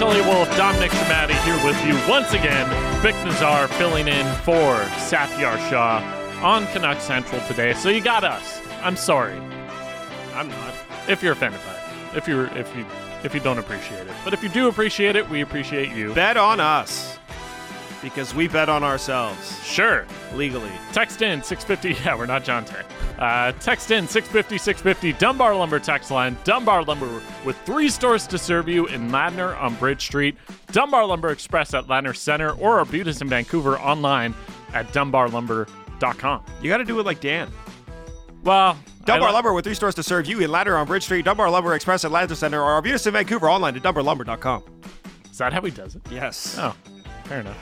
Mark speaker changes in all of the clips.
Speaker 1: Elliott Wolf, Dominic Shamati here with you once again. Vic Nazar filling in for Satyar Shah on Canuck Central today. So you got us. I'm sorry.
Speaker 2: I'm not.
Speaker 1: If you're offended by it. If you don't appreciate it. But if you do appreciate it, we appreciate you.
Speaker 2: Bet on us. Because we bet on ourselves.
Speaker 1: Sure.
Speaker 2: Legally.
Speaker 1: Text in 650. Yeah, we're not John Terry. Text in 650-650. Dunbar Lumber text line. Dunbar Lumber with 3 stores to serve you in Ladner on Bridge Street. Dunbar Lumber Express at Ladner Center or Arbutus in Vancouver online at dunbarlumber.com.
Speaker 2: You got to do it like Dan.
Speaker 1: Well,
Speaker 2: Dunbar Lumber with 3 stores to serve you in Ladner on Bridge Street. Dunbar Lumber Express at Ladner Center or Arbutus in Vancouver online at dunbarlumber.com.
Speaker 1: Is that how he does it?
Speaker 2: Yes.
Speaker 1: Oh, fair enough.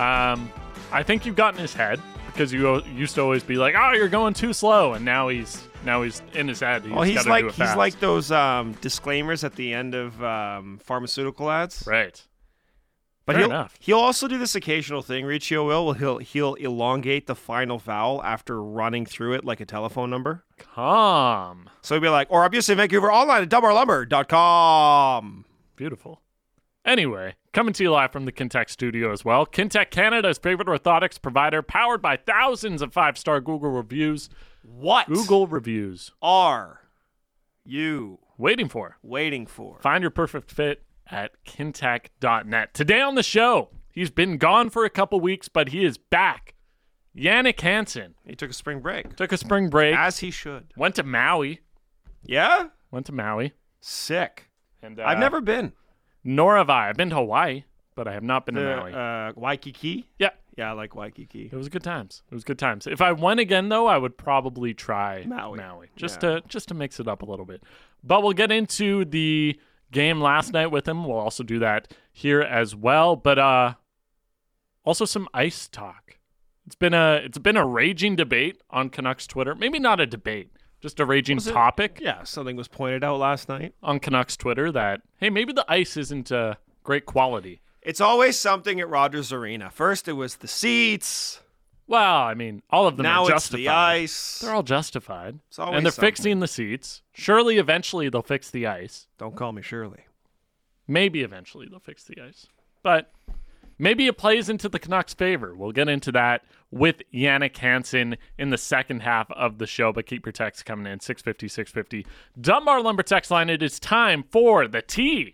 Speaker 1: I think you've gotten his head because you used to always be like, "Oh, you're going too slow," and now he's in his head.
Speaker 2: He's like those disclaimers at the end of pharmaceutical ads,
Speaker 1: right?
Speaker 2: But
Speaker 1: fair enough.
Speaker 2: He'll also do this occasional thing. Riccio will. He'll elongate the final vowel after running through it like a telephone number.
Speaker 1: Calm.
Speaker 2: So he'll be like, or Arbutus in Vancouver online at dunbarlumber.com.
Speaker 1: Beautiful. Anyway, coming to you live from the Kintec studio as well. Kintec, Canada's favorite orthotics provider, powered by thousands of 5-star Google reviews.
Speaker 2: What?
Speaker 1: Google reviews
Speaker 2: are you
Speaker 1: waiting for?
Speaker 2: Find
Speaker 1: your perfect fit at kintec.net. Today on the show, he's been gone for a couple weeks, but he is back. Jannik Hansen.
Speaker 2: He took a spring break.
Speaker 1: As
Speaker 2: he should.
Speaker 1: Went to Maui.
Speaker 2: Yeah?
Speaker 1: Went to Maui.
Speaker 2: Sick.
Speaker 1: And
Speaker 2: I've never been.
Speaker 1: Nor have I. I've been to Hawaii, but I have not been to Maui.
Speaker 2: Waikiki?
Speaker 1: Yeah.
Speaker 2: Yeah, I like Waikiki.
Speaker 1: It was good times. If I went again, though, I would probably try Maui. Just to mix it up a little bit. But we'll get into the game last night with him. We'll also do that here as well. But also some ice talk. It's been a raging debate on Canucks Twitter. Maybe not a debate. Just a raging topic.
Speaker 2: Yeah, something was pointed out last night
Speaker 1: on Canucks Twitter that, hey, maybe the ice isn't great quality.
Speaker 2: It's always something at Rogers Arena. First it was the seats.
Speaker 1: Well, I mean, all of them
Speaker 2: now
Speaker 1: are justified.
Speaker 2: Now it's the ice.
Speaker 1: They're all justified.
Speaker 2: It's always
Speaker 1: and they're
Speaker 2: something.
Speaker 1: fixing the seats. Surely, eventually, they'll fix the ice.
Speaker 2: Don't call me Shirley.
Speaker 1: Maybe eventually they'll fix the ice. But maybe it plays into the Canucks' favor. We'll get into that with Jannik Hansen in the second half of the show. But keep your texts coming in, 650-650. Dunbar Lumber text line, it is time for the tea.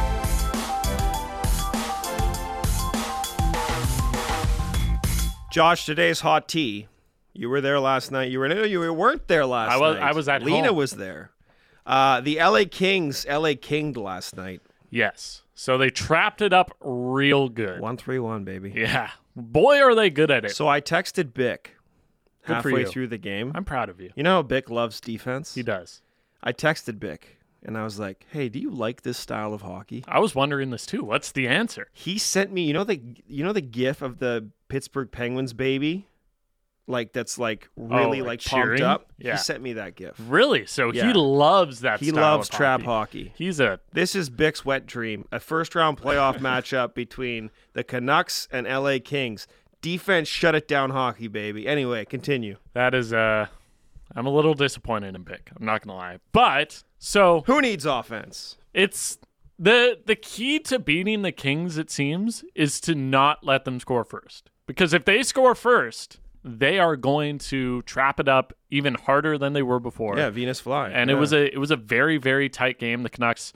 Speaker 2: Josh, today's hot tea. You were there last night. You weren't there last night.
Speaker 1: I was at
Speaker 2: Lena
Speaker 1: home.
Speaker 2: was there. The LA Kings King'd last night.
Speaker 1: Yes. So they trapped it up real good.
Speaker 2: 1-3-1, baby.
Speaker 1: Yeah. Boy, are they good at it.
Speaker 2: So I texted Bick
Speaker 1: Good for
Speaker 2: halfway
Speaker 1: you.
Speaker 2: through the game.
Speaker 1: I'm proud of you.
Speaker 2: You know how Bick loves defense?
Speaker 1: He does.
Speaker 2: I texted Bick, and I was like, hey, do you like this style of hockey?
Speaker 1: I was wondering this too. What's the answer?
Speaker 2: He sent me, you know the gif of the Pittsburgh Penguins baby? Like that's like really like pumped
Speaker 1: cheering?
Speaker 2: up.
Speaker 1: Yeah.
Speaker 2: He sent me that gif.
Speaker 1: Really? So
Speaker 2: Yeah.
Speaker 1: he loves that
Speaker 2: He
Speaker 1: style
Speaker 2: loves
Speaker 1: of
Speaker 2: trap hockey. This is Bick's wet dream. A first-round playoff matchup between the Canucks and LA Kings. Defense shut it down hockey, baby. Anyway, continue.
Speaker 1: That is I'm a little disappointed in Bick. I'm not going to lie. But so
Speaker 2: who needs offense?
Speaker 1: It's the key to beating the Kings, it seems, is to not let them score first. Because if they score first, they are going to trap it up even harder than they were before.
Speaker 2: Yeah, Venus fly.
Speaker 1: And
Speaker 2: yeah.
Speaker 1: it was a very, very tight game. The Canucks,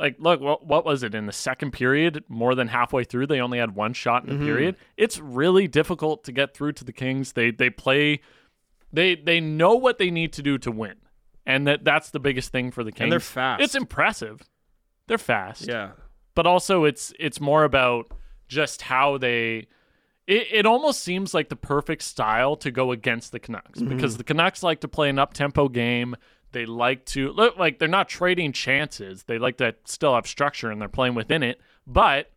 Speaker 1: what was it in the second period? More than halfway through, they only had one shot in the period. It's really difficult to get through to the Kings. They play, they know what they need to do to win, and that's the biggest thing for the Kings.
Speaker 2: And they're fast.
Speaker 1: It's impressive. They're fast.
Speaker 2: Yeah,
Speaker 1: but also it's more about just how they. It almost seems like the perfect style to go against the Canucks because the Canucks like to play an up-tempo game. They like to look like they're not trading chances. They like to still have structure and they're playing within it. But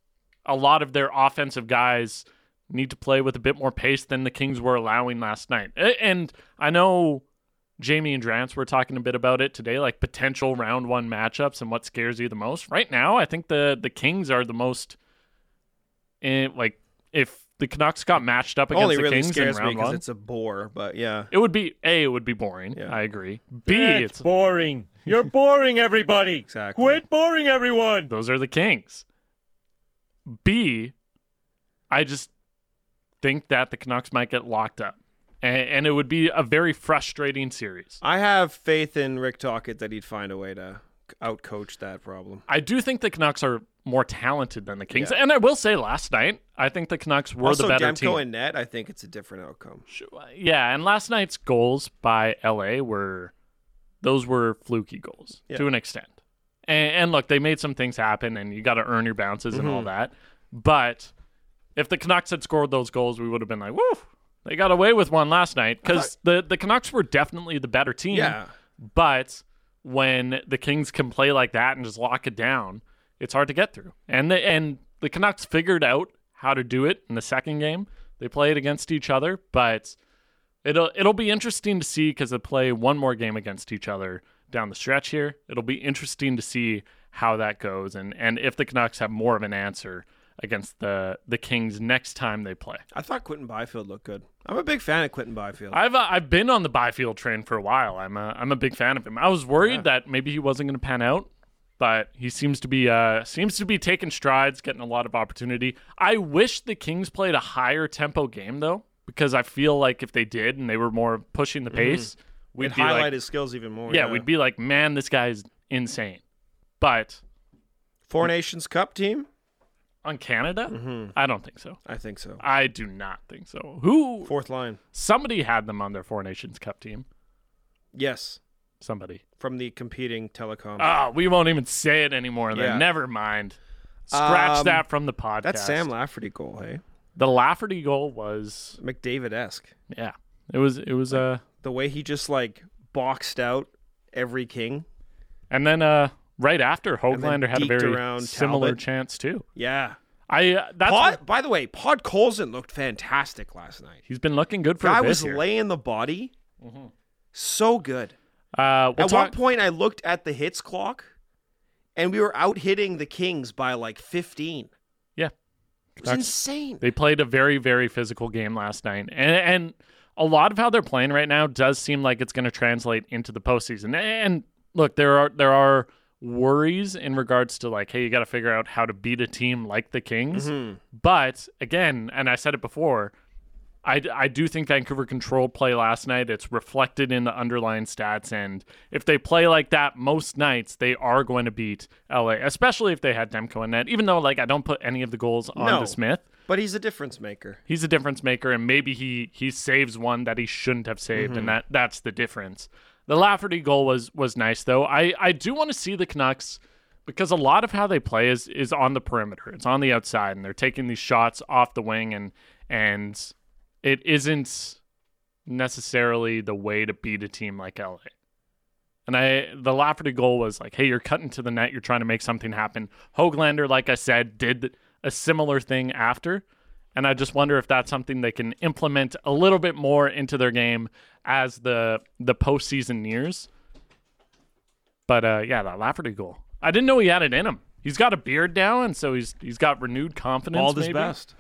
Speaker 1: a lot of their offensive guys need to play with a bit more pace than the Kings were allowing last night. And I know Jamie and Drance were talking a bit about it today, like potential round one matchups and what scares you the most. Right now, I think the Kings are the most if the Canucks got matched up against the Kings in round one,
Speaker 2: it's a bore, but yeah.
Speaker 1: It would be boring. Yeah. I agree. B,
Speaker 3: it's boring. You're boring everybody.
Speaker 2: Exactly.
Speaker 3: Quit boring everyone.
Speaker 1: Those are the Kings. B, I just think that the Canucks might get locked up. And it would be a very frustrating series.
Speaker 2: I have faith in Rick Tocchet that he'd find a way to outcoach that problem.
Speaker 1: I do think the Canucks are more talented than the Kings. Yeah. And I will say last night, I think the Canucks were
Speaker 2: also,
Speaker 1: the better
Speaker 2: Demko
Speaker 1: team.
Speaker 2: and net, I think it's a different outcome.
Speaker 1: Yeah, and last night's goals by LA were fluky goals to an extent. And look, they made some things happen, and you got to earn your bounces and all that. But if the Canucks had scored those goals, we would have been like, woo, they got away with one last night. Because the Canucks were definitely the better team.
Speaker 2: Yeah.
Speaker 1: But when the Kings can play like that and just lock it down, it's hard to get through. And the Canucks figured out how to do it in the second game. They played against each other, but it'll be interesting to see because they play one more game against each other down the stretch here. It'll be interesting to see how that goes and if the Canucks have more of an answer against the Kings next time they play.
Speaker 2: I thought Quinton Byfield looked good. I'm a big fan of Quinton Byfield.
Speaker 1: I've been on the Byfield train for a while. I'm a big fan of him. I was worried that maybe he wasn't going to pan out, but he seems to be taking strides, getting a lot of opportunity. I wish the Kings played a higher tempo game though, because I feel like if they did and they were more pushing the pace, we'd
Speaker 2: highlight his skills even more.
Speaker 1: Yeah, we'd be like, man, this guy's insane. But
Speaker 2: Four Nations Cup team
Speaker 1: on Canada, I don't think so.
Speaker 2: I think so.
Speaker 1: I do not think so. Who?
Speaker 2: Fourth line.
Speaker 1: Somebody had them on their Four Nations Cup team.
Speaker 2: Yes.
Speaker 1: Somebody.
Speaker 2: From the competing telecom.
Speaker 1: Oh, we won't even say it anymore then. Never mind. Scratch that from the podcast.
Speaker 2: That's Sam Lafferty goal, hey?
Speaker 1: The Lafferty goal was
Speaker 2: McDavid-esque.
Speaker 1: Yeah. It was
Speaker 2: the way he just like boxed out every King.
Speaker 1: And then right after, Höglander had a very similar chance too.
Speaker 2: Yeah.
Speaker 1: By
Speaker 2: the way, Podkolzin looked fantastic last night.
Speaker 1: He's been looking good for a bit.
Speaker 2: Guy was laying the body. So good. At one point, I looked at the hits clock, and we were out hitting the Kings by like 15.
Speaker 1: Yeah.
Speaker 2: It was insane.
Speaker 1: They played a very, very physical game last night. And a lot of how they're playing right now does seem like it's going to translate into the postseason. And look, there are worries in regards to like, hey, you got to figure out how to beat a team like the Kings. But again, and I said it before, I do think Vancouver controlled play last night. It's reflected in the underlying stats. And if they play like that most nights, they are going to beat LA, especially if they had Demko in net, even though like I don't put any of the goals on to Smith.
Speaker 2: But he's a difference maker.
Speaker 1: He's a difference maker, and maybe he saves one that he shouldn't have saved, and that's the difference. The Lafferty goal was nice, though. I do want to see the Canucks, because a lot of how they play is on the perimeter. It's on the outside, and they're taking these shots off the wing, and it isn't necessarily the way to beat a team like LA. And the Lafferty goal was like, hey, you're cutting to the net, you're trying to make something happen. Höglander, like I said, did a similar thing after. And I just wonder if that's something they can implement a little bit more into their game as the postseason nears. But that Lafferty goal. I didn't know he had it in him. He's got a beard now, and so he's got renewed confidence.
Speaker 2: All his best.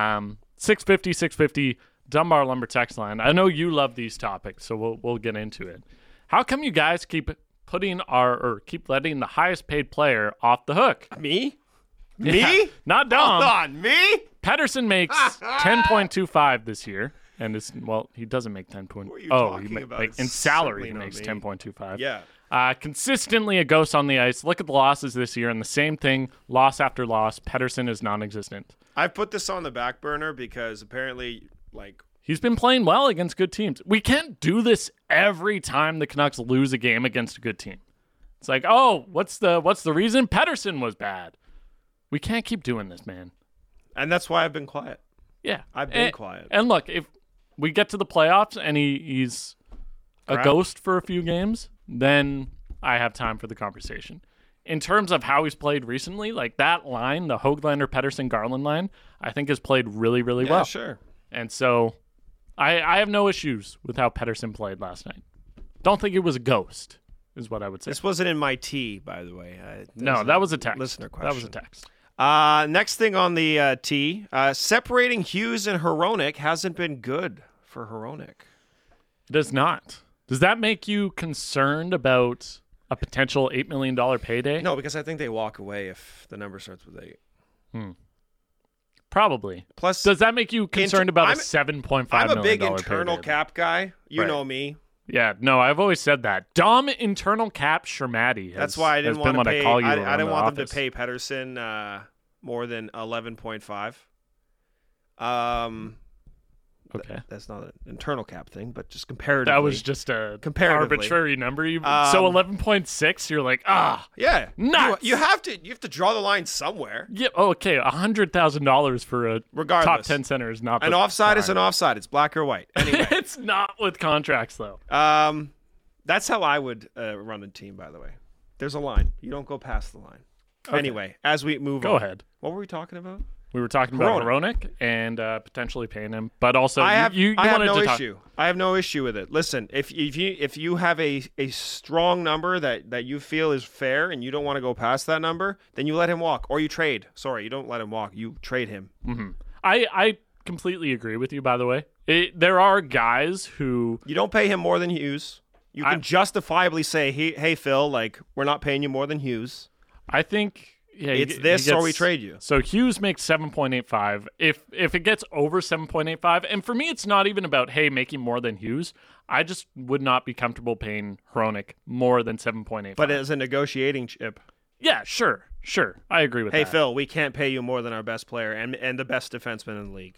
Speaker 1: 650 Dunbar Lumber text line. I know you love these topics, so we'll get into it. How come you guys keep letting the highest paid player off the hook?
Speaker 2: Me?
Speaker 1: Yeah,
Speaker 2: me?
Speaker 1: Not Dom.
Speaker 2: Hold on, me?
Speaker 1: Pettersson makes 10.25 this year, and he doesn't make 10.
Speaker 2: What are you talking about?
Speaker 1: Like in salary, he makes 10.25.
Speaker 2: Yeah.
Speaker 1: Consistently a ghost on the ice. Look at the losses this year, and the same thing, loss after loss. Pettersson is non-existent.
Speaker 2: I put this on the back burner because apparently,
Speaker 1: he's been playing well against good teams. We can't do this every time the Canucks lose a game against a good team. It's like, oh, what's the reason? Pettersson was bad. We can't keep doing this, man.
Speaker 2: And that's why I've been quiet.
Speaker 1: Yeah.
Speaker 2: I've been quiet.
Speaker 1: And look, if we get to the playoffs and he's a ghost for a few games, then I have time for the conversation. In terms of how he's played recently, like that line, the Höglander, Pettersson, Garland line, I think has played really, really well.
Speaker 2: Yeah, sure.
Speaker 1: And so I have no issues with how Pettersson played last night. Don't think it was a ghost, is what I would say.
Speaker 2: This wasn't in my T, by the way.
Speaker 1: That was a text.
Speaker 2: Listener question.
Speaker 1: That was a text.
Speaker 2: Next thing on the T, separating Hughes and Hronek hasn't been good for Hronek.
Speaker 1: It does not. Does that make you concerned about a potential $8 million payday?
Speaker 2: No, because I think they walk away if the number starts with 8.
Speaker 1: Probably.
Speaker 2: Plus,
Speaker 1: does that make you concerned about a $7.5 million
Speaker 2: I'm a big
Speaker 1: payday?
Speaker 2: internal cap guy. You
Speaker 1: Right.
Speaker 2: know me.
Speaker 1: Yeah, no, I've always said that. Dumb internal cap Shermatty.
Speaker 2: That's why I didn't want to pay.
Speaker 1: I
Speaker 2: didn't want them
Speaker 1: office.
Speaker 2: to pay Pettersson more than 11.5.
Speaker 1: Okay.
Speaker 2: That's not an internal cap thing, but just comparatively.
Speaker 1: That was just a
Speaker 2: comparatively.
Speaker 1: arbitrary number. So 11.6, you're like,
Speaker 2: yeah,
Speaker 1: nuts.
Speaker 2: You have to draw the line somewhere.
Speaker 1: Yeah. Okay. $100,000 for a
Speaker 2: Regardless.
Speaker 1: top 10 center is not
Speaker 2: An offside is an offside. It's black or white. Anyway,
Speaker 1: it's not with contracts though.
Speaker 2: that's how I would run a team. By the way, there's a line. You don't go past the line.
Speaker 1: Okay.
Speaker 2: Anyway, as we move on.
Speaker 1: Go ahead.
Speaker 2: What were we talking about?
Speaker 1: We were talking about Hronek and potentially paying him, but also
Speaker 2: I have no
Speaker 1: to
Speaker 2: issue. I have no issue with it. Listen, if you have a strong number that you feel is fair and you don't want to go past that number, then you let him walk or you trade. Sorry, you don't let him walk. You trade him.
Speaker 1: Mm-hmm. I completely agree with you. By the way, there are guys who
Speaker 2: you don't pay him more than Hughes. You can justifiably say, hey Phil, like we're not paying you more than Hughes.
Speaker 1: I think. Yeah,
Speaker 2: it's this or we trade you.
Speaker 1: So Hughes makes 7.85. If it gets over 7.85, and for me, it's not even about, hey, making more than Hughes. I just would not be comfortable paying Hronek more than 7.85.
Speaker 2: But as a negotiating chip.
Speaker 1: Yeah, sure. I agree with that.
Speaker 2: Hey, Phil, we can't pay you more than our best player and the best defenseman in the league.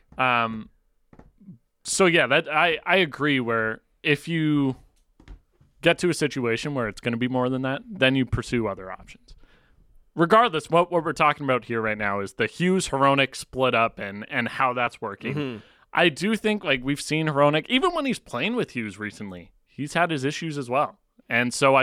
Speaker 1: So, yeah, that I agree where if you get to a situation where it's going to be more than that, then you pursue other options. Regardless, what we're talking about here right now is the Hughes-Hronek split up and how that's working. Mm-hmm. I do think like we've seen Hronek, even when he's playing with Hughes recently, he's had his issues as well. And so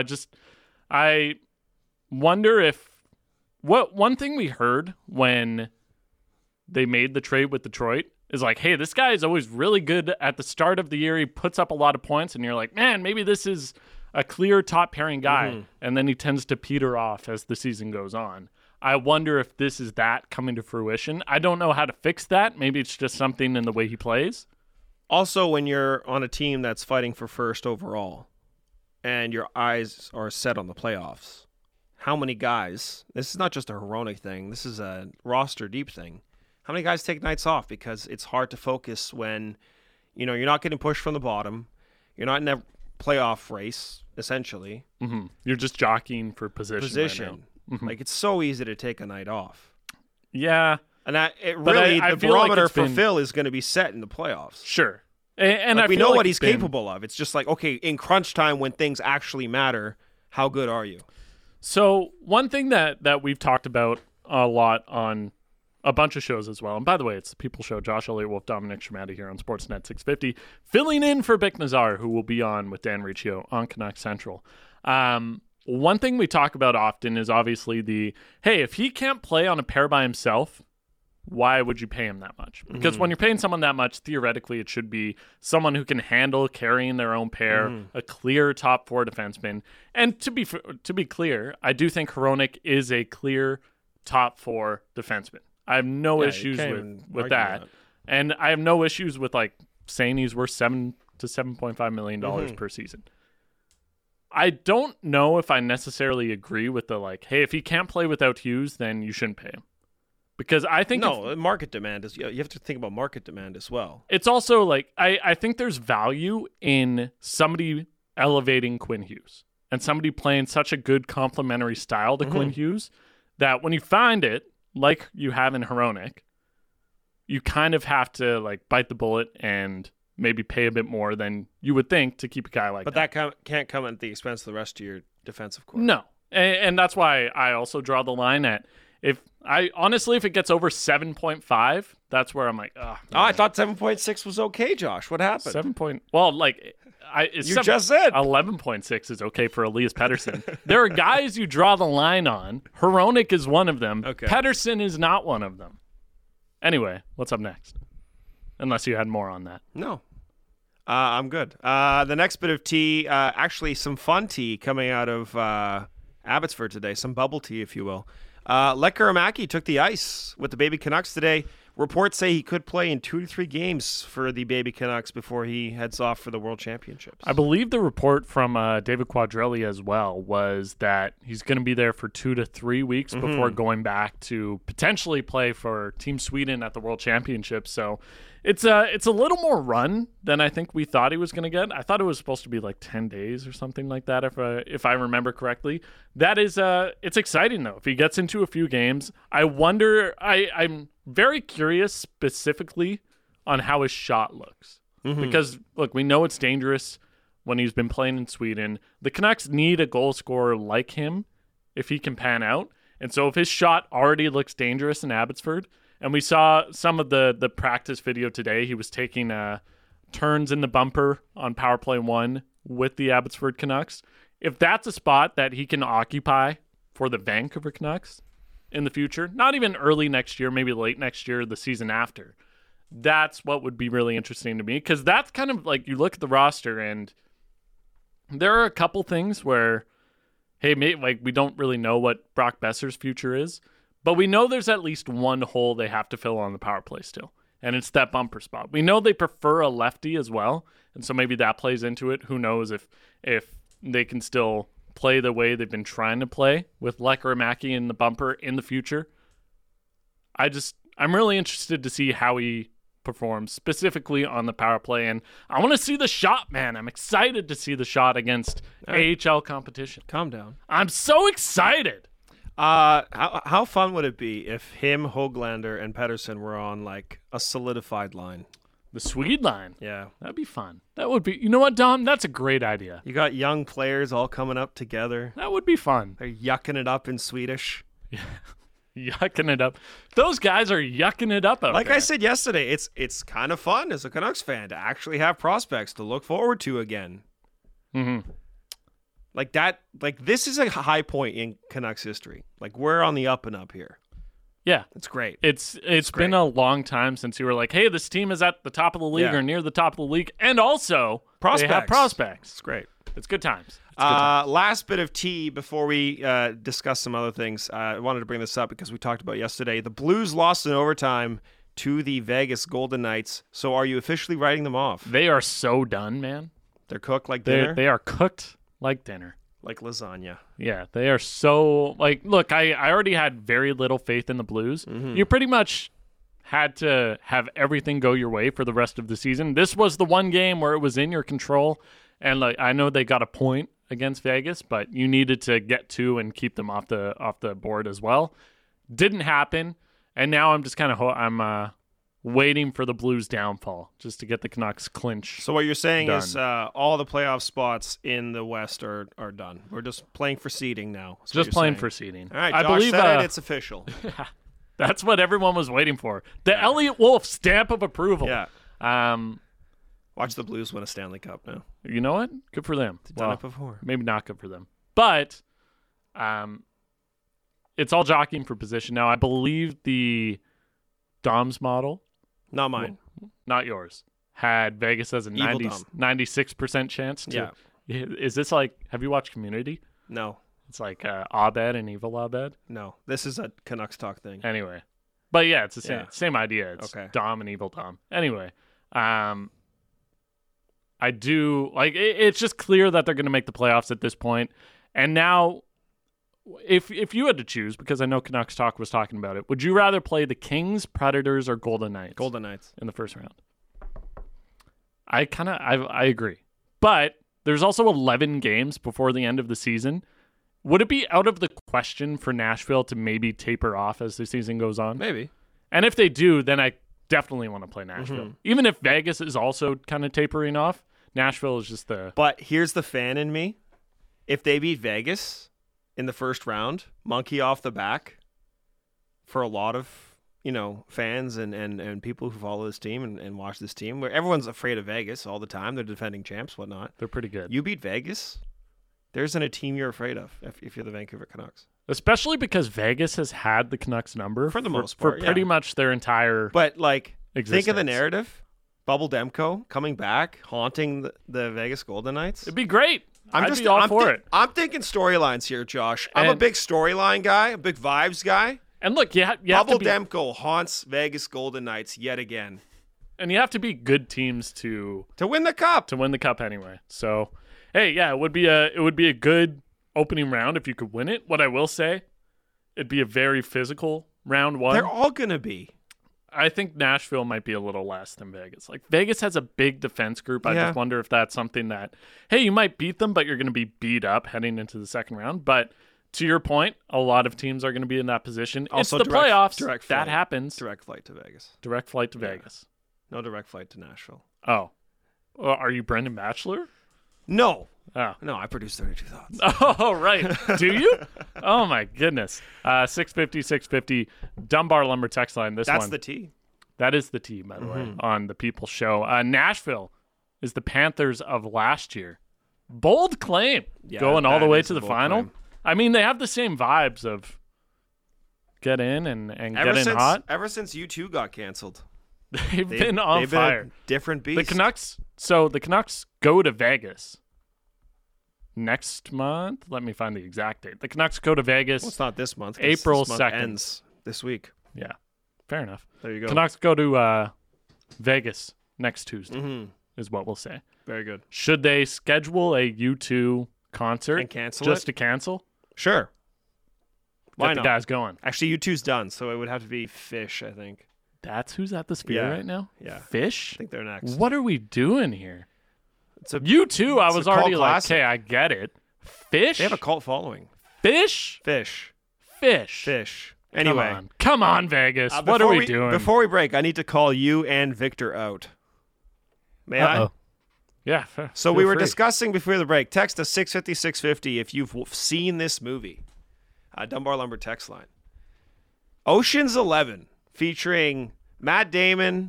Speaker 1: I wonder if one thing we heard when they made the trade with Detroit is like, hey, this guy is always really good at the start of the year. He puts up a lot of points, and you're like, man, maybe this is a clear top pairing guy, and then he tends to peter off as the season goes on. I wonder if this is that coming to fruition. I don't know how to fix that. Maybe it's just something in the way he plays.
Speaker 2: Also, when you're on a team that's fighting for first overall and your eyes are set on the playoffs, how many guys, this is not just a Hronek thing, this is a roster deep thing. How many guys take nights off because it's hard to focus when, you're not getting pushed from the bottom, you're not in a playoff race, essentially.
Speaker 1: Mm-hmm. You're just jockeying for position. Right now. Mm-hmm.
Speaker 2: Like, it's so easy to take a night off.
Speaker 1: Yeah.
Speaker 2: And the barometer like for Phil is going to be set in the playoffs.
Speaker 1: Sure. And
Speaker 2: we know what he's capable of. It's just like, okay, in crunch time when things actually matter, how good are you?
Speaker 1: So one thing that we've talked about a lot on a bunch of shows as well. And by the way, it's the People Show. Josh Elliott Wolf, Dominic Shermatty here on Sportsnet 650, filling in for Bick Nazar, who will be on with Dan Riccio on Canuck Central. One thing we talk about often is obviously hey, if he can't play on a pair by himself, why would you pay him that much? Because when you're paying someone that much, theoretically, it should be someone who can handle carrying their own pair, a clear top four defenseman. And to be clear, I do think Hronek is a clear top four defenseman. I have no issues with that. And I have no issues with like saying he's worth $7 to $7.5 million per season. I don't know if I necessarily agree with the like, hey, if he can't play without Hughes, then you shouldn't pay him. Because I think
Speaker 2: market demand is, you have to think about market demand as well.
Speaker 1: It's also like I think there's value in somebody elevating Quinn Hughes and somebody playing such a good complementary style to Quinn Hughes that when you find it, like you have in Hronek, you kind of have to like bite the bullet and maybe pay a bit more than you would think to keep a guy like that.
Speaker 2: But that can't come at the expense of the rest of your defensive core.
Speaker 1: No. And that's why I also draw the line at if it gets over 7.5, that's where I'm like,
Speaker 2: I thought 7.6 was okay, Josh. What happened?
Speaker 1: You
Speaker 2: just said
Speaker 1: 11.6 is okay for Elias Pettersson. There are guys you draw the line on. Hronek is one of them.
Speaker 2: Okay.
Speaker 1: Pettersson is not one of them. Anyway, what's up next? Unless you had more on that.
Speaker 2: No. I'm good. The next bit of tea, actually some fun tea coming out of Abbotsford today. Some bubble tea, if you will. Lekkerimaki took the ice with the baby Canucks today. reports say he could play in 2 to 3 games for the baby Canucks before he heads off for the World Championships.
Speaker 1: I believe the report from David Quadrelli as well was that he's going to be there for 2 to 3 weeks before going back to potentially play for Team Sweden at the World Championships. So it's a little more run than I think we thought he was going to get. I thought it was supposed to be like 10 days or something like that, if I remember correctly. That is, it's exciting though. If he gets into a few games, I wonder. I'm very curious specifically on how his shot looks because look, we know it's dangerous when he's been playing in Sweden. The Canucks need a goal scorer like him if he can pan out, and so if his shot already looks dangerous in Abbotsford. And we saw some of the practice video today. He was taking turns in the bumper on Power Play 1 with the Abbotsford Canucks. If that's a spot that he can occupy for the Vancouver Canucks in the future, not even early next year, maybe late next year, the season after, that's what would be really interesting to me. Because that's kind of like you look at the roster and there are a couple things where, hey, like we don't really know what Brock Besser's future is. But we know there's at least one hole they have to fill on the power play still, and it's that bumper spot. We know they prefer a lefty as well, and so maybe that plays into it. Who knows if they can still play the way they've been trying to play with Lekkerimaki in the bumper in the future. I'm really interested to see how he performs specifically on the power play, and I want to see the shot, man. I'm excited to see the shot against AHL competition.
Speaker 2: Calm down.
Speaker 1: I'm so excited.
Speaker 2: How fun would it be if him, Höglander, and Pettersson were on like a solidified line?
Speaker 1: The Swede line.
Speaker 2: Yeah.
Speaker 1: That'd be fun. That would be, you know what, Dom? That's a great idea.
Speaker 2: You got young players all coming up together.
Speaker 1: That would be fun.
Speaker 2: They're yucking it up in Swedish.
Speaker 1: Yeah. Yucking it up. Those guys are yucking it up out
Speaker 2: like
Speaker 1: there.
Speaker 2: I said yesterday, it's kind of fun as a Canucks fan to actually have prospects to look forward to again.
Speaker 1: Mm-hmm.
Speaker 2: Like that, like this is a high point in Canucks history. Like we're on the up and up here.
Speaker 1: Yeah.
Speaker 2: It's great.
Speaker 1: It's been a long time since you were like, hey, this team is at the top of the league or near the top of the league. And also, they have prospects.
Speaker 2: It's great.
Speaker 1: It's good times.
Speaker 2: Last bit of tea before we discuss some other things. I wanted to bring this up because we talked about yesterday. The Blues lost in overtime to the Vegas Golden Knights. So are you officially writing them off?
Speaker 1: They are so done, man.
Speaker 2: They're cooked like dinner?
Speaker 1: They are cooked like dinner.
Speaker 2: Like lasagna.
Speaker 1: Yeah, they are so, like, look, I already had very little faith in the Blues. Mm-hmm. You pretty much had to have everything go your way for the rest of the season. This was the one game where it was in your control. And like I know they got a point against Vegas, but you needed to get 2 and keep them off the board as well. Didn't happen, and now I'm just kind of waiting for the Blues' downfall just to get the Canucks clinch.
Speaker 2: So what you're saying
Speaker 1: done.
Speaker 2: is all the playoff spots in the West are done. We're just playing for seeding now.
Speaker 1: Just playing for seeding.
Speaker 2: All right, Josh, I believe said it's official.
Speaker 1: That's what everyone was waiting for. The Elliott Wolf stamp of approval.
Speaker 2: Yeah. Watch the Blues win a Stanley Cup now.
Speaker 1: You know what? Good for them.
Speaker 2: They've done it before.
Speaker 1: Maybe not good for them. But it's all jockeying for position now. I believe the Dom's model,
Speaker 2: not mine,
Speaker 1: not yours, had Vegas as a 96% chance to. Yeah. Is this like, have you watched Community?
Speaker 2: No.
Speaker 1: It's like Abed and Evil Abed?
Speaker 2: No. This is a Canucks talk thing.
Speaker 1: Anyway. But yeah, it's the same idea. It's Dom and Evil Dom. Anyway. I do like it's just clear that they're going to make the playoffs at this point. And now if you had to choose, because I know Canucks Talk was talking about it, would you rather play the Kings, Predators, or Golden Knights?
Speaker 2: Golden Knights
Speaker 1: in the first round. I agree. But there's also 11 games before the end of the season. Would it be out of the question for Nashville to maybe taper off as the season goes on?
Speaker 2: Maybe.
Speaker 1: And if they do, then I definitely want to play Nashville. Mm-hmm. Even if Vegas is also kind of tapering off, Nashville is just the...
Speaker 2: But here's the fan in me. If they beat Vegas in the first round, monkey off the back for a lot of, fans and people who follow this team and watch this team, where everyone's afraid of Vegas all the time. They're defending champs, whatnot.
Speaker 1: They're pretty good.
Speaker 2: You beat Vegas, there isn't a team you're afraid of if you're the Vancouver Canucks.
Speaker 1: Especially because Vegas has had the Canucks number
Speaker 2: for the most part,
Speaker 1: for pretty much their entire
Speaker 2: existence. Think of the narrative. Bubble Demko coming back, haunting the Vegas Golden Knights.
Speaker 1: It'd be great. I'd be
Speaker 2: all
Speaker 1: for it.
Speaker 2: I'm thinking storylines here, Josh. I'm a big storyline guy, a big vibes guy.
Speaker 1: And look, you have
Speaker 2: Bubble
Speaker 1: to be,
Speaker 2: Demko haunts Vegas Golden Knights yet again
Speaker 1: and you have to be good teams to
Speaker 2: win the cup.
Speaker 1: win the cup anyway. So, hey, yeah, it would be a good opening round if you could win it. What I will say, it'd be a very physical round one.
Speaker 2: They're all gonna be.
Speaker 1: I think Nashville might be a little less than Vegas. Like, Vegas has a big defense group. I
Speaker 2: Yeah.
Speaker 1: just wonder if that's something that, hey, you might beat them, but you're going to be beat up heading into the second round. But to your point, a lot of teams are going to be in that position.
Speaker 2: Also,
Speaker 1: it's the
Speaker 2: direct-
Speaker 1: playoffs.
Speaker 2: direct
Speaker 1: that
Speaker 2: flight.
Speaker 1: happens.
Speaker 2: Direct flight to Vegas.
Speaker 1: Direct flight to Vegas.
Speaker 2: No direct flight to Nashville.
Speaker 1: Oh. Well, are you Brendan Batchelor?
Speaker 2: No.
Speaker 1: Oh.
Speaker 2: No, I produce 32 Thoughts.
Speaker 1: Oh, right. Do you? Oh, my goodness. 650 Dunbar Lumber text line.
Speaker 2: That's
Speaker 1: one.
Speaker 2: the T.
Speaker 1: That is the T, by the way, on the People Show. Nashville is the Panthers of last year. Bold claim.
Speaker 2: Yeah,
Speaker 1: going all the
Speaker 2: that
Speaker 1: way
Speaker 2: is
Speaker 1: to
Speaker 2: a
Speaker 1: the
Speaker 2: bold
Speaker 1: final.
Speaker 2: claim.
Speaker 1: I mean, they have the same vibes of get in and get in hot.
Speaker 2: Ever since U2 got canceled,
Speaker 1: They've been on
Speaker 2: they've
Speaker 1: fire.
Speaker 2: Been a different beast.
Speaker 1: The Canucks. So the Canucks go to Vegas next month. Let me find the exact date. The Canucks go to Vegas.
Speaker 2: Well, it's not this month. 'cause
Speaker 1: April
Speaker 2: this month
Speaker 1: 2nd.
Speaker 2: ends this week.
Speaker 1: Yeah, fair enough.
Speaker 2: There you go.
Speaker 1: Canucks go to Vegas next Tuesday.
Speaker 2: Mhm.
Speaker 1: Is what we'll say.
Speaker 2: Very good.
Speaker 1: Should they schedule a U2 concert
Speaker 2: And cancel
Speaker 1: just
Speaker 2: it?
Speaker 1: to cancel?
Speaker 2: Sure. Why
Speaker 1: Get
Speaker 2: not?
Speaker 1: the guys going.
Speaker 2: Actually, U2's done, so it would have to be Fish, I think.
Speaker 1: That's who's at the Sphere
Speaker 2: Yeah.
Speaker 1: right now?
Speaker 2: Yeah.
Speaker 1: Fish?
Speaker 2: I think they're next.
Speaker 1: What are we doing here?
Speaker 2: It's a,
Speaker 1: U2, I
Speaker 2: It's a
Speaker 1: was
Speaker 2: cult
Speaker 1: already like,
Speaker 2: classic.
Speaker 1: okay, I get it. Fish?
Speaker 2: they have a cult following.
Speaker 1: Fish?
Speaker 2: Fish.
Speaker 1: Fish.
Speaker 2: Fish. Anyway.
Speaker 1: Come on, Vegas. What are
Speaker 2: before
Speaker 1: we doing?
Speaker 2: Before we break, I need to call you and Victor out. May I?
Speaker 3: Uh-oh.
Speaker 1: Yeah.
Speaker 2: So
Speaker 1: feel
Speaker 2: we were
Speaker 1: free.
Speaker 2: discussing before the break. Text us 650-650 if you've seen this movie. Dunbar Lumber text line. Ocean's 11 featuring Matt Damon,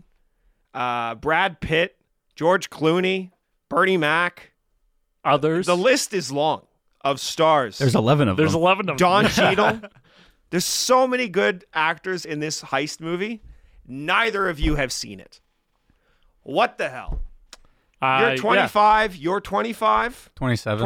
Speaker 2: Brad Pitt, George Clooney, Bernie Mac.
Speaker 1: Others.
Speaker 2: The list is long of stars.
Speaker 3: There's 11 of
Speaker 1: There's
Speaker 3: them.
Speaker 1: 11 of them.
Speaker 2: Don Cheadle. There's so many good actors in this heist movie. Neither of you have seen it. What the hell? You're
Speaker 1: Yeah.
Speaker 2: 25. You're 25.
Speaker 3: 27.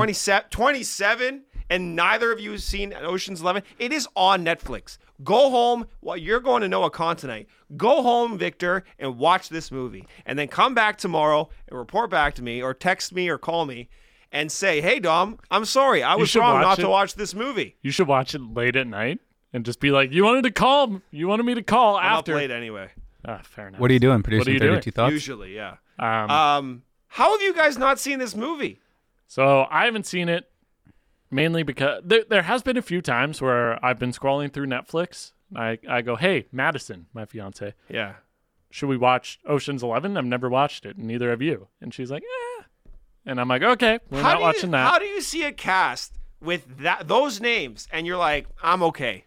Speaker 2: 27, and neither of you have seen Ocean's 11. It is on Netflix. Go home. Well, you're going to Noah Con tonight. Go home, Victor, and watch this movie. And then come back tomorrow and report back to me or text me or call me and say, hey, Dom, I'm sorry. I was
Speaker 1: should
Speaker 2: wrong
Speaker 1: watch
Speaker 2: not
Speaker 1: it.
Speaker 2: to watch this movie.
Speaker 1: You should watch it late at night and just be like, you wanted me to call
Speaker 2: I'm
Speaker 1: after.
Speaker 2: up late anyway.
Speaker 1: Fair enough.
Speaker 3: What are you doing?
Speaker 1: What are
Speaker 3: Producing
Speaker 1: you doing?
Speaker 3: 32 Thoughts?
Speaker 2: Usually, yeah.
Speaker 1: Um,
Speaker 2: How have you guys not seen this movie?
Speaker 1: So I haven't seen it mainly because there has been a few times where I've been scrolling through Netflix. I go, hey, Madison, my fiance,
Speaker 2: Yeah.
Speaker 1: should we watch Ocean's 11? I've never watched it, and neither have you. And she's like, eh. And I'm like, okay, we're not watching that.
Speaker 2: How do you see a cast with those names and you're like, I'm okay?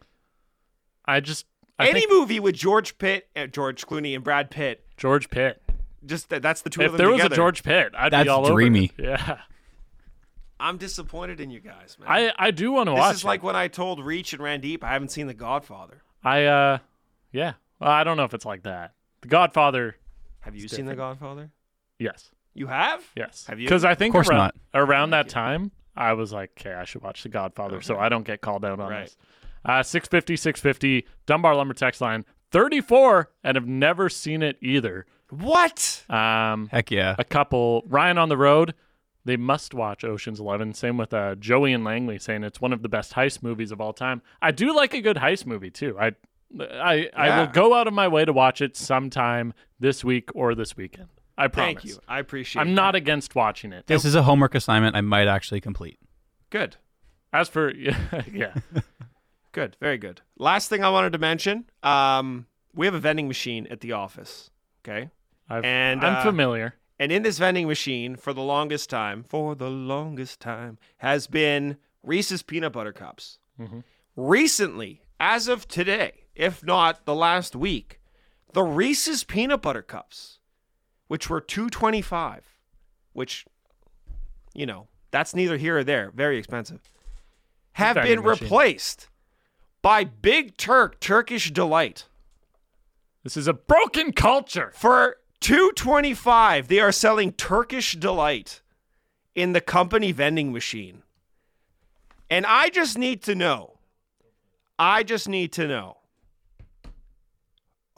Speaker 1: I
Speaker 2: Any
Speaker 1: think
Speaker 2: movie with George Clooney and Brad Pitt,
Speaker 1: George Pitt.
Speaker 2: just that's the two of
Speaker 1: If
Speaker 2: them
Speaker 1: there was
Speaker 2: together.
Speaker 1: a George Pitt, I'd
Speaker 3: That's
Speaker 1: be all
Speaker 3: dreamy.
Speaker 1: over it. Yeah.
Speaker 2: I'm disappointed in you guys, man.
Speaker 1: I do want to
Speaker 2: This
Speaker 1: watch
Speaker 2: is like
Speaker 1: it.
Speaker 2: when I told Reach and Randeep I haven't seen The Godfather.
Speaker 1: Yeah. Well, I don't know if it's like that. The Godfather,
Speaker 2: Have you seen The Godfather?
Speaker 1: yes.
Speaker 2: You have?
Speaker 1: Yes.
Speaker 2: Have you?
Speaker 1: Because I think
Speaker 3: Of course
Speaker 1: around that time, I was like, okay, I should watch The Godfather so I don't get called out on
Speaker 2: Right.
Speaker 1: this. 650 Dunbar Lumber text line 34 and have never seen it either.
Speaker 2: What?
Speaker 3: Heck yeah.
Speaker 1: A couple, Ryan on the road, they must watch Ocean's 11. Same with Joey and Langley saying it's one of the best heist movies of all time. I do like a good heist movie too. I will go out of my way to watch it sometime this week or this weekend. I promise.
Speaker 2: Thank you. I appreciate
Speaker 1: I'm
Speaker 2: that.
Speaker 1: not against watching it.
Speaker 3: This is a homework assignment I might actually complete.
Speaker 2: Good.
Speaker 1: As for yeah.
Speaker 2: Good. Very good. Last thing I wanted to mention, we have a vending machine at the office. Okay?
Speaker 1: I'm familiar.
Speaker 2: And in this vending machine, for the longest time, has been Reese's Peanut Butter Cups.
Speaker 1: Mm-hmm.
Speaker 2: Recently, as of today, if not the last week, the Reese's Peanut Butter Cups, which were $2.25, which, that's neither here or there, very expensive, have
Speaker 1: vending
Speaker 2: been
Speaker 1: machine.
Speaker 2: replaced by Big Turkish Delight.
Speaker 1: This is a broken culture.
Speaker 2: For $2.25, they are selling Turkish Delight in the company vending machine. And I just need to know,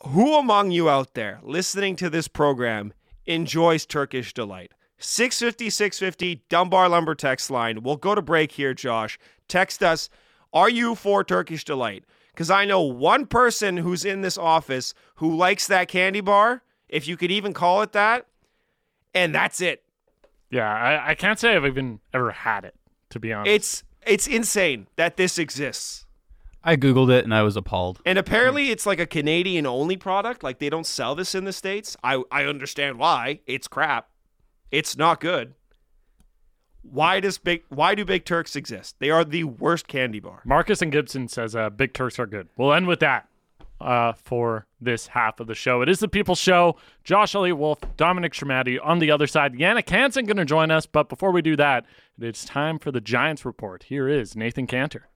Speaker 2: Who among you out there listening to this program enjoys Turkish Delight? 650-650 Dunbar Lumber text line. We'll go to break here, Josh. Text us, are you for Turkish Delight? Because I know one person who's in this office who likes that candy bar, if you could even call it that, and that's it.
Speaker 1: Yeah, I can't say I've even ever had it, to be honest.
Speaker 2: It's insane that this exists.
Speaker 3: I Googled it and I was appalled.
Speaker 2: And apparently it's like a Canadian-only product. Like, they don't sell this in the States. I understand why. It's crap. It's not good. Why do Big Turks exist? They are the worst candy bar.
Speaker 1: Marcus and Gibson says Big Turks are good. We'll end with that for this half of the show. It is the People's Show. Josh Elliott Wolf, Dominic Shermatti on the other side. Yannick Hansen going to join us. But before we do that, it's time for the Giants Report. Here is Nathan Cantor.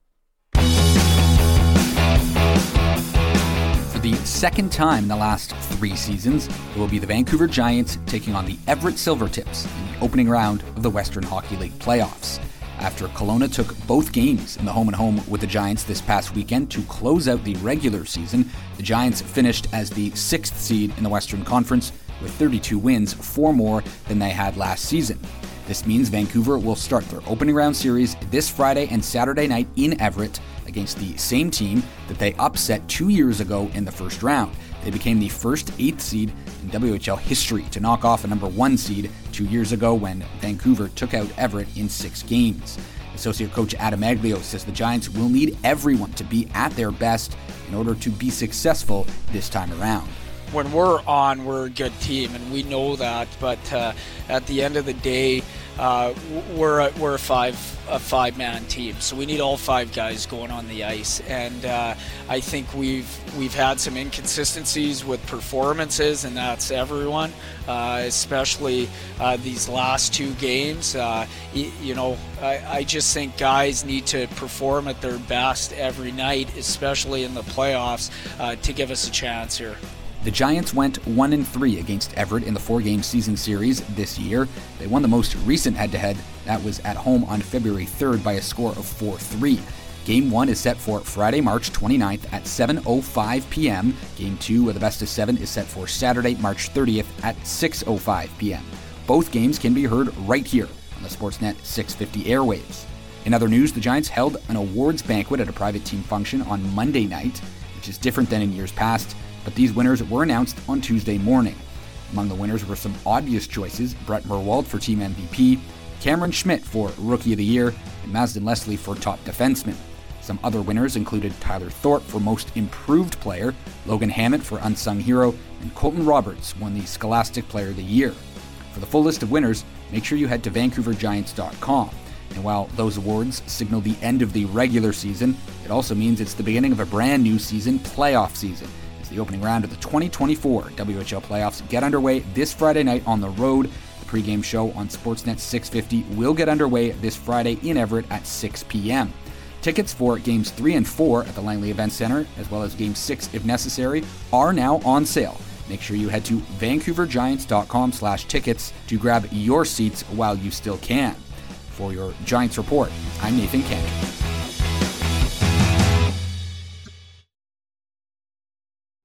Speaker 4: For the second time in the last 3 seasons, it will be the Vancouver Giants taking on the Everett Silvertips in the opening round of the Western Hockey League playoffs. After Kelowna took both games in the home-and-home with the Giants this past weekend to close out the regular season, the Giants finished as the 6th seed in the Western Conference with 32 wins, 4 more than they had last season. This means Vancouver will start their opening round series this Friday and Saturday night in Everett against the same team that they upset 2 years ago in the first round. They became the first 8th seed in WHL history to knock off a number 1 seed 2 years ago when Vancouver took out Everett in 6 games. Associate coach Adam Aglio says the Giants will need everyone to be at their best in order to be successful this time around.
Speaker 5: When we're on, we're a good team, and we know that. But at the end of the day, we're a five-man team, so we need all 5 guys going on the ice. And I think we've had some inconsistencies with performances, and that's everyone, especially these last 2 games. I just think guys need to perform at their best every night, especially in the playoffs, to give us a chance here.
Speaker 4: The Giants went 1-3 against Everett in the 4-game season series this year. They won the most recent head-to-head. That was at home on February 3rd by a score of 4-3. Game 1 is set for Friday, March 29th at 7:05 p.m. Game 2 of the best of 7 is set for Saturday, March 30th at 6:05 p.m. Both games can be heard right here on the Sportsnet 650 airwaves. In other news, the Giants held an awards banquet at a private team function on Monday night, which is different than in years past. But these winners were announced on Tuesday morning. Among the winners were some obvious choices: Brett Merwald for Team MVP, Cameron Schmidt for Rookie of the Year, and Mazden Leslie for Top Defenseman. Some other winners included Tyler Thorpe for Most Improved Player, Logan Hammett for Unsung Hero, and Colton Roberts won the Scholastic Player of the Year. For the full list of winners, make sure you head to VancouverGiants.com. And while those awards signal the end of the regular season, it also means it's the beginning of a brand new season, playoff season. The opening round of the 2024 WHL playoffs get underway this Friday night on the road. The pregame show on Sportsnet 650 will get underway this Friday in Everett at 6 p.m. Tickets for Games 3 and 4 at the Langley Event Center, as well as Game 6 if necessary, are now on sale. Make sure you head to VancouverGiants.com/tickets to grab your seats while you still can. For your Giants Report, I'm Nathan Cantor.